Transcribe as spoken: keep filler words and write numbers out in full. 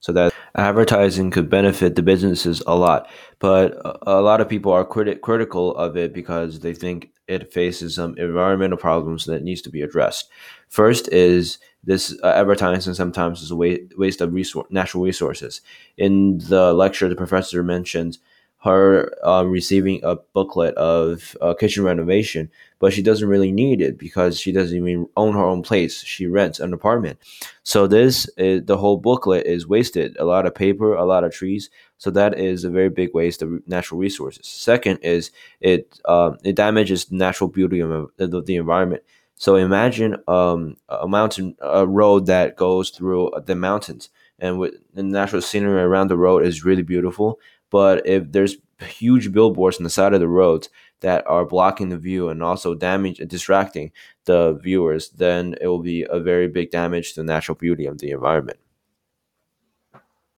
so that advertising could benefit the businesses a lot. But a, a lot of people are criti- critical of it because they think it faces some environmental problems that needs to be addressed. First is this uh, advertising sometimes is a wa- waste of resor- natural resources. In the lecture, the professor mentioned her uh, receiving a booklet of uh, kitchen renovation, but she doesn't really need it because she doesn't even own her own place. She rents an apartment. So this is, the whole booklet is wasted. A lot of paper, a lot of trees. So that is a very big waste of natural resources. Second is it um, it damages the natural beauty of the, the environment. So imagine um, a mountain, a road that goes through the mountains, and with the natural scenery around the road is really beautiful. But if there's huge billboards on the side of the roads that are blocking the view and also damage distracting the viewers, then it will be a very big damage to the natural beauty of the environment.